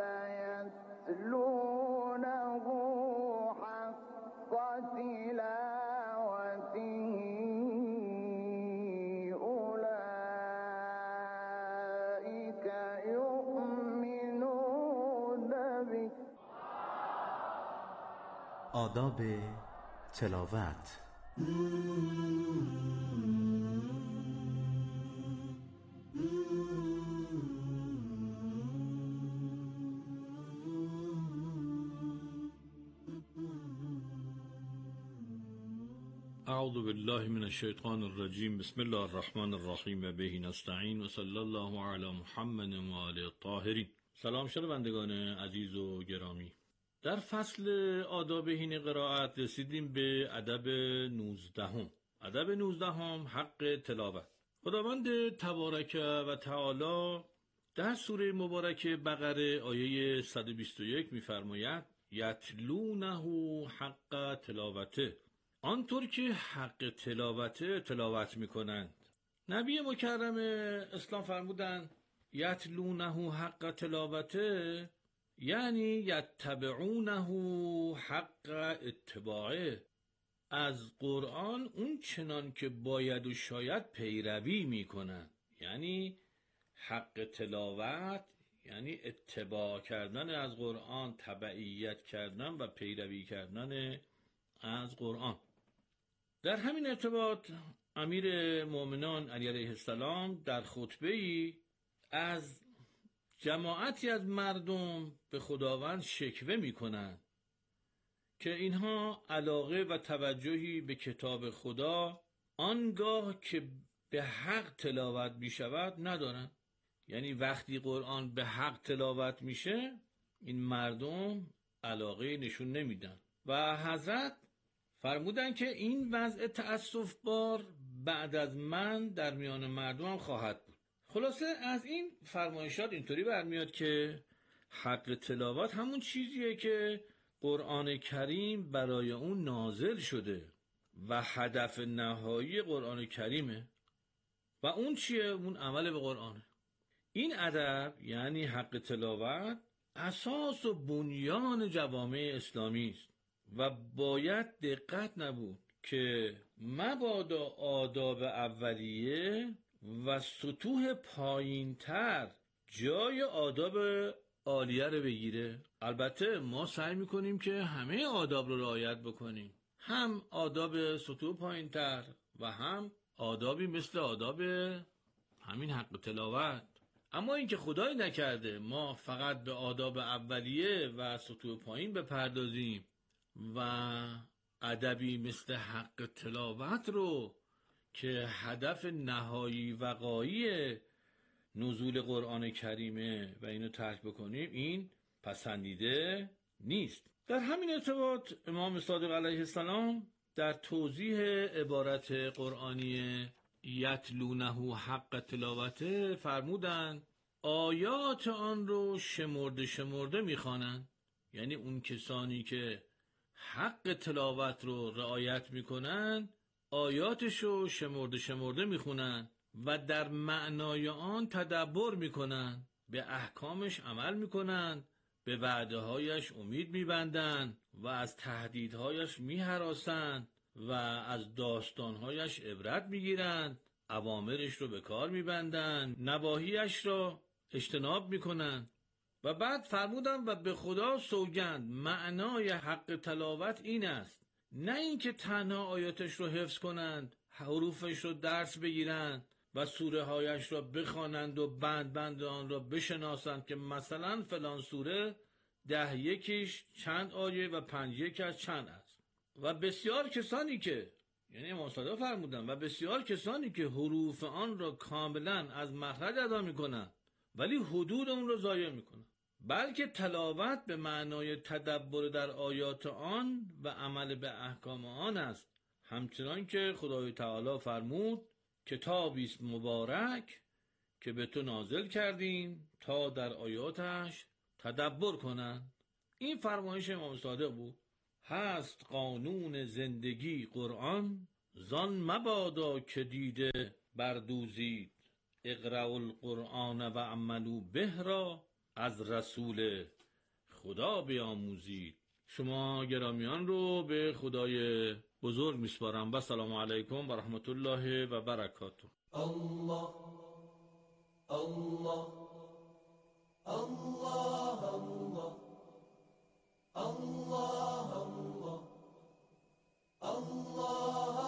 يتلونه حق تلاوته أولئك يؤمنون به. آداب تلاوت. اعوذ بالله من الشیطان الرجیم. بسم الله الرحمن الرحیم و به نستعین و صلی الله علی محمد و آله الطاهرین. سلام شنوندگان عزیز و گرامی. در فصل آداب حین قرائت رسیدیم به ادب نوزدهم. ادب نوزدهم حق تلاوت. خداوند تبارک و تعالی در سوره مبارک بقره آیه صد و بیست و یک می‌فرماید یتلونه حق تلاوته، آنطور که حق تلاوته تلاوت می‌کنند. نبی مکرم اسلام فرمودند یتلونه حق تلاوته یعنی یتبعونه حق اتباعه، از قرآن اون چنان که باید و شاید پیروی میکنن. یعنی حق تلاوت یعنی اتباع کردن از قرآن، تبعیت کردن و پیروی کردن از قرآن. در همین ارتباط امیر مومنان علی علیه السلام در خطبه‌ای از جماعتی از مردم به خداوند شکوه میکنند که اینها علاقه و توجهی به کتاب خدا آنگاه که به حق تلاوت می شود ندارن. یعنی وقتی قرآن به حق تلاوت میشه این مردم علاقه نشون نمیدن و حضرت فرمودن که این وضع تأسف بار بعد از من در میان مردم خواهد بود. خلاصه از این فرمایشات اینطوری برمیاد که حق تلاوت همون چیزیه که قرآن کریم برای اون نازل شده و هدف نهایی قرآن کریمه و اون چیه؟ اون عمل به قرآنه. این ادب یعنی حق تلاوت اساس و بنیان جوامع اسلامی است و باید دقت نبود که مبادا آداب اولیه و سطوح پایین‌تر جای آداب عالیه رو بگیره. البته ما سعی میکنیم که همه آداب رو رعایت بکنیم، هم آداب سطوح پایین‌تر و هم آدابی مثل آداب همین حق تلاوت. اما اینکه خدای نکرده ما فقط به آداب اولیه و سطوح پایین بپردازیم و ادبی مثل حق تلاوت رو که هدف نهایی وقایی نزول قرآن کریمه و اینو ترک بکنیم، این پسندیده نیست. در همین ارتباط امام صادق علیه السلام در توضیح عبارت قرآنی یتلونه حق تلاوته فرمودند آیات آن رو شمرده شمرده میخوانند، یعنی اون کسانی که حق تلاوت رو رعایت میکنن آیاتش رو شمرده شمرده میخونن و در معنای آن تدبر میکنن، به احکامش عمل میکنن، به وعده هایش امید میبندن و از تهدیدهایش میهراسن و از داستانهایش عبرت میگیرند، اوامرش رو به کار میبندن، نواهیش رو اجتناب میکنن. و بعد فرمودم و به خدا سوگند معنای حق تلاوت این است، نه اینکه تنها آیاتش رو حفظ کنند، حروفش رو درس بگیرند و سوره هایش را بخوانند و بند بند آن را بشناسند که مثلا فلان سوره ده یکیش چند آیه و پنج یکیش چند است. و بسیار کسانی که یعنی امام صادق فرمودن و بسیار کسانی که حروف آن را کاملا از مخرج ادا میکنند ولی حدود اون را ضایع میکنند، بلکه تلاوت به معنای تدبر در آیات آن و عمل به احکام آن است. همچنان که خدای تعالی فرمود کتابی است مبارک که به تو نازل کردیم تا در آیاتش تدبر کنند. این فرمایش امام صادق بود. هست قانون زندگی قرآن، زان مبادا که دیده بردوزید، اقرأوا القرآن و عملوا به را از رسول خدا بیاموزید. شما گرامیان رو به خدای بزرگ میسپارم و سلام علیکم و رحمت الله و برکاته. الله الله الله الله الله الله الله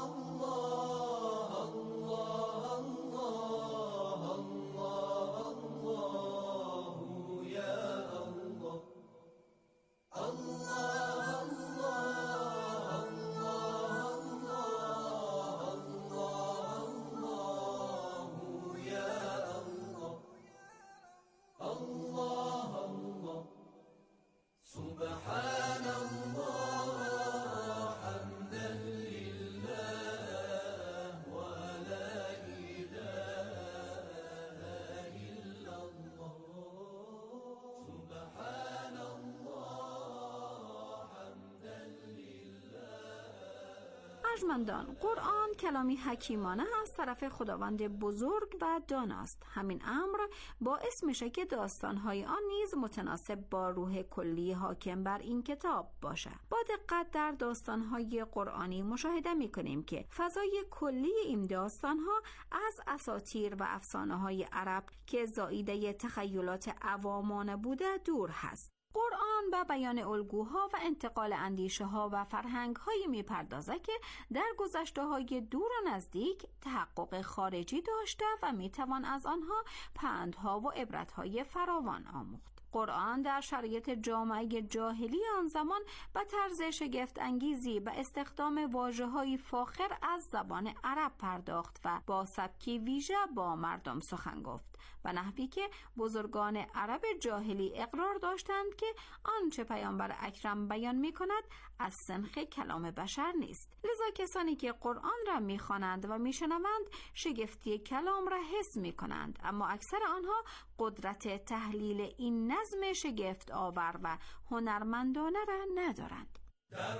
ارجمندان، قرآن کلامی حکیمانه از طرف خداوند بزرگ و داناست. همین امر باعث میشه که داستانهای آن نیز متناسب با روح کلی حاکم بر این کتاب باشه. با دقت در داستانهای قرآنی مشاهده میکنیم که فضای کلی این داستانها از اساطیر و افسانه‌های عرب که زائیده تخیلات عوامانه بوده دور هست. قرآن به بیان الگوها و انتقال اندیشه ها و فرهنگ هایی می پردازه که در گذشته های دور و نزدیک تحقق خارجی داشته و می توان از آنها پندها و عبرت های فراوان آموخت. قرآن در شرایط جامعه جاهلی آن زمان به طرز شگفت انگیزی به استخدام واژه‌های فاخر از زبان عرب پرداخت و با سبکی ویژه با مردم سخن گفت، به نحوی که بزرگان عرب جاهلی اقرار داشتند که آنچه پیامبر اکرم بیان می کند از سنخ کلام بشر نیست. لذا کسانی که قرآن را می خوانند و می شنوند شگفتی کلام را حس می کنند، اما اکثر آنها قدرت تحلیل این نظم شگفت آور و هنرمندانه را ندارند. در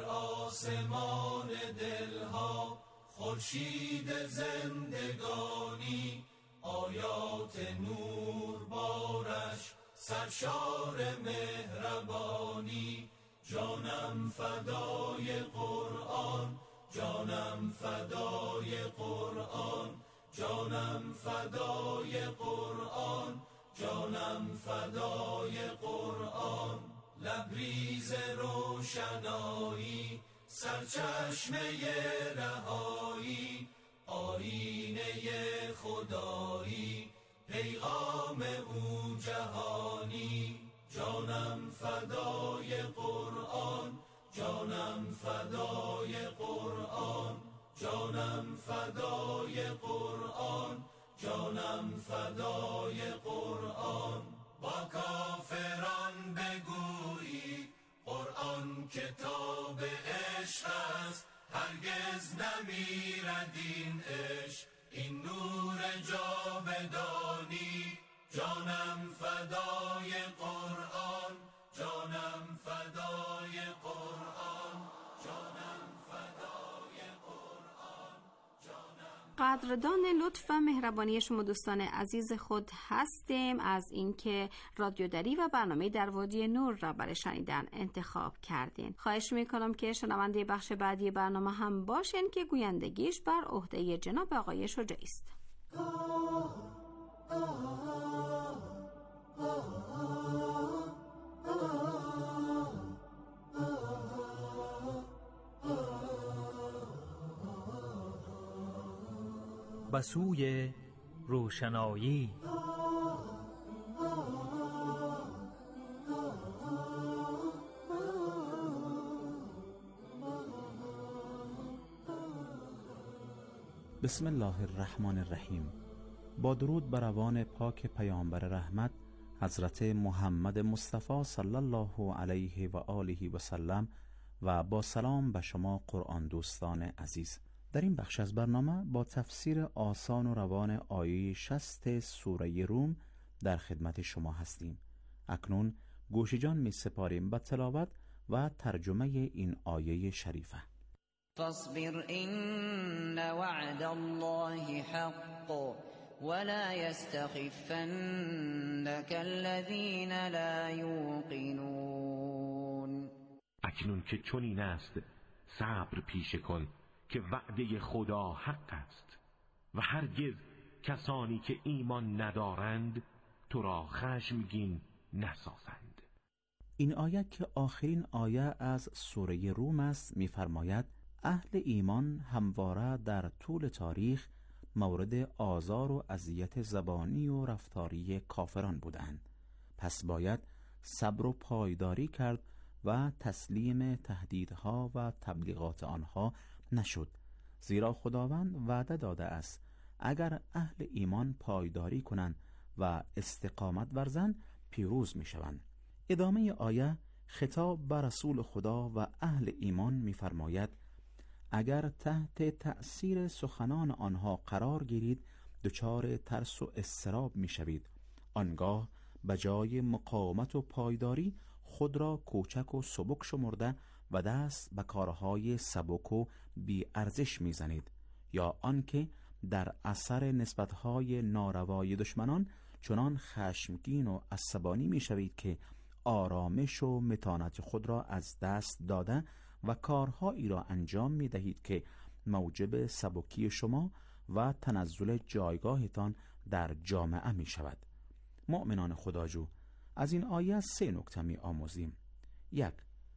آسمان دلها خورشید زندگانی، آیات نور بارش سرشار مهربانی، جانم فدای قرآن، جانم فدای قرآن، جانم فدای قرآن، جانم فدای قرآن. لبریز روشنایی، سرچشمه رهایی، آینه خدایی، پیغام او جهانی. جانم فدای قرآن، جانم فدای قرآن، جانم فدای قرآن، جانم فدای قرآن. با کافران بگویی قرآن کتاب عشق است، هرگز نمیرد این عشق، این نور جاودانی. جانم فدای قرآن، جانم فدای قرآن، جانم فدای قرآن، جانم. قدردان لطف و مهربانی شما دوستان عزیز خود هستیم از اینکه رادیو دری و برنامه در وادی نور را برای شنیدن انتخاب کردین. خواهش میکنم که شنونده بخش بعدی برنامه هم باشین که گویندگیش بر عهده جناب آقای شجاعی است. به سوی روشنایی. بسم الله الرحمن الرحیم. با درود بر روان پاک پیامبر رحمت حضرت محمد مصطفی صلی الله علیه و آله و سلم و با سلام به شما قرآن دوستان عزیز. در این بخش از برنامه با تفسیر آسان و روان آیه شصت سوره روم در خدمت شما هستیم. اکنون گوش جان می سپاریم به تلاوت و ترجمه این آیه شریفه. فاصبر إن وعد الله حق ولا يستخفنك الذين لا يوقنون. اکنون که چنین است صبر پیشه کن که وعده خدا حق است و هرگز کسانی که ایمان ندارند تو را خشمگین نسازند. این آیه که آخرین آیه از سوره روم است می‌فرماید اهل ایمان همواره در طول تاریخ مورد آزار و اذیت زبانی و رفتاری کافران بودند. پس باید صبر و پایداری کرد و تسلیم تهدیدها و تبلیغات آنها نشد، زیرا خداوند وعده داده است اگر اهل ایمان پایداری کنند و استقامت ورزند پیروز می شوند. ادامه آیه خطاب به رسول خدا و اهل ایمان می فرماید اگر تحت تأثیر سخنان آنها قرار گیرید دچار ترس و اضطراب می شوید. آنگاه به جای مقاومت و پایداری خود را کوچک و سبک شمرده و دست به کارهای سبک و بی ارزش می زنید، یا آنکه در اثر نسبتهای ناروای دشمنان چنان خشمگین و عصبانی می شوید که آرامش و متانت خود را از دست داده و کارهایی را انجام می دهید که موجب سبکی شما و تنزل جایگاهتان در جامعه می شود. مؤمنان خداجو، از این آیه سه نکته می آموزیم. یک،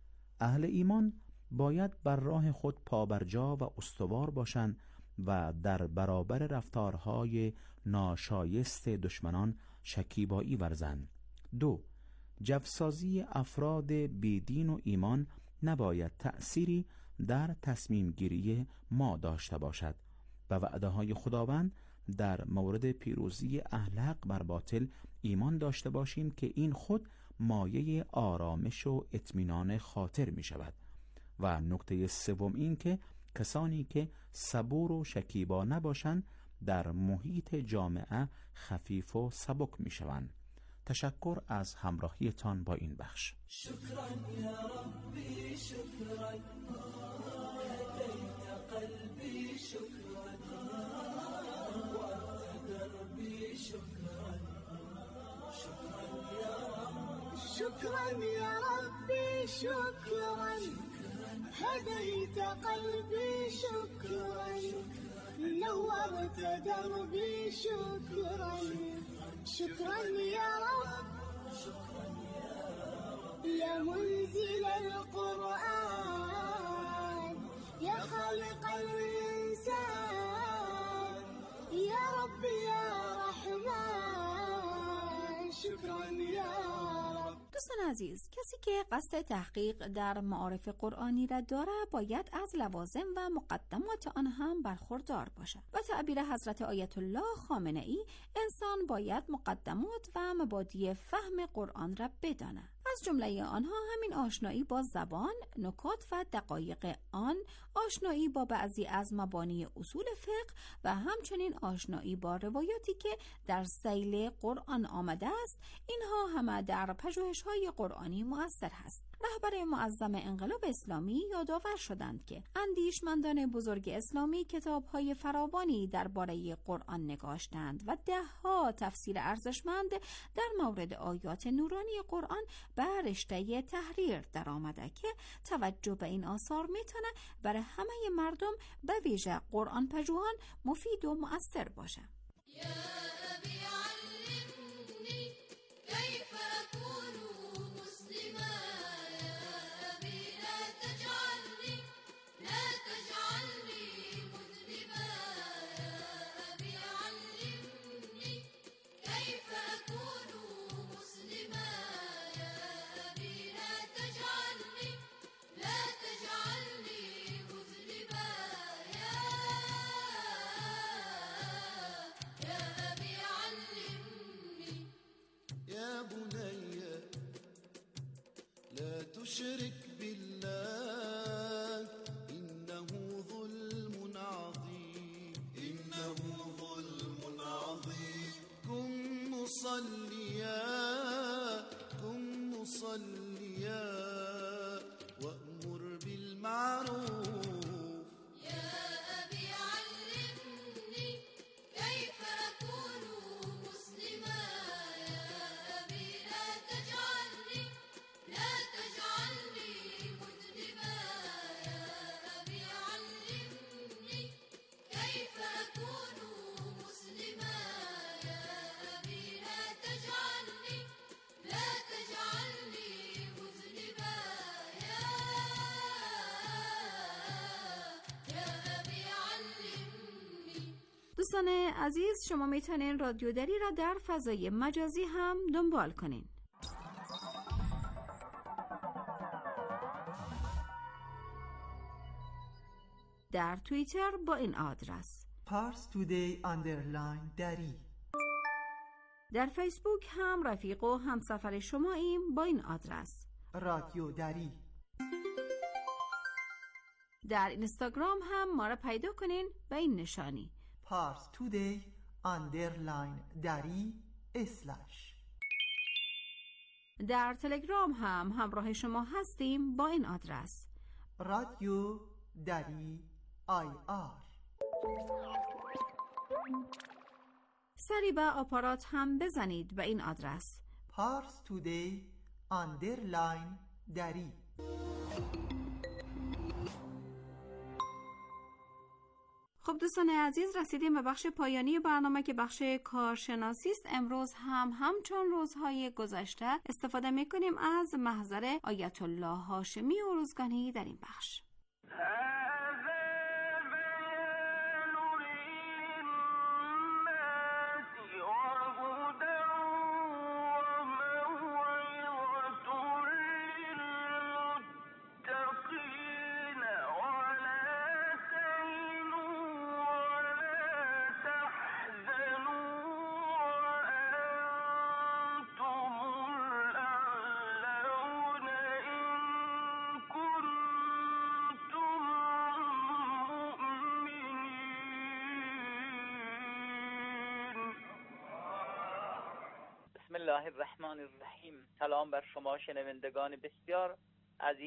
اهل ایمان باید بر راه خود پابرجا و استوار باشند و در برابر رفتارهای ناشایست دشمنان شکیبایی ورزند. دو، جفسازی افراد بیدین و ایمان نباید تأثیری در تصمیم گیری ما داشته باشد. به وعده های خداوند در مورد پیروزی اهل حق بر باطل ایمان داشته باشیم که این خود مایه آرامش و اطمینان خاطر می شود. و نکته سوم این که کسانی که صبور و شکیبا نباشند در محیط جامعه خفیف و سبک می شوند. تشکر از همراهیتان با این بخش. شکرا یا ربی، شکرا هدیت قلبی، شکرا وارت دربی، شکرا شکرا یا رب، شكرا يا ربي شكرا هديت قلبي شكرا نورت دربي شكرا شكرا يا رب يا منزل القرآن يا خالق الإنسان يا رب يا رحمن شكرا يا رب. دوستان عزیز، کسی که قصد تحقیق در معارف قرآنی را داره باید از لوازم و مقدمات آن هم برخوردار باشد. با تعبیر حضرت آیت الله خامنه ای، انسان باید مقدمات و مبادی فهم قرآن را بداند. از جمله آنها همین آشنایی با زبان، نکات و دقایق آن، آشنایی با بعضی از مبانی اصول فقه و همچنین آشنایی با روایاتی که در سیل قرآن آمده است. اینها همه در پژوهش‌های قرآنی مؤثر است. رهبر معظم انقلاب اسلامی یادآور شدند که اندیشمندان بزرگ اسلامی کتاب‌های فراوانی درباره قرآن نگاشتند و ده‌ها تفسیر ارزشمند در مورد آیات نورانی قرآن به رشته تحریر درآمده که توجه به این آثار میتونه برای همه مردم به ویژه قرآن پژوهان مفید و مؤثر باشه. تشرك بالله إنه ظلم عظيم إنه ظلم عظيم كن مصليا كن مصليا وأمر بالمعروف يا أبي علمني كيف أكون مسلما يا أبي لا تجعلني لا تجعلني مذنبا يا أبي علمني كيف أكون مسلما يا أبي لا تجعلني لا تجعلني مذنبا يا يا أبي علمني. دوستان عزیز، شما میتونین رادیو دری را در فضای مجازی هم دنبال کنین. در توییتر با این آدرس پارس تودی اندرلاین دری. در فیسبوک هم رفیق و همسفر شماییم با این آدرس رادیو دری. در اینستاگرام هم ما را پیدا کنین به این نشانی پارس تودی اندرلاین دری اسلش. در تلگرام هم همراه شما هستیم با این آدرس رادیو دری آی آر. سری به آپارات هم بزنید به این آدرس پارس تودی اندرلاین دری. خب دوستان عزیز، رسیدیم به بخش پایانی برنامه که بخش کارشناسی است. امروز هم همچون روزهای گذشته استفاده میکنیم از محضر آیت الله هاشمی و روزگانی در این بخش. بسم الله الرحمن الرحیم. سلام بر شما شنوندگان بسیار عزیز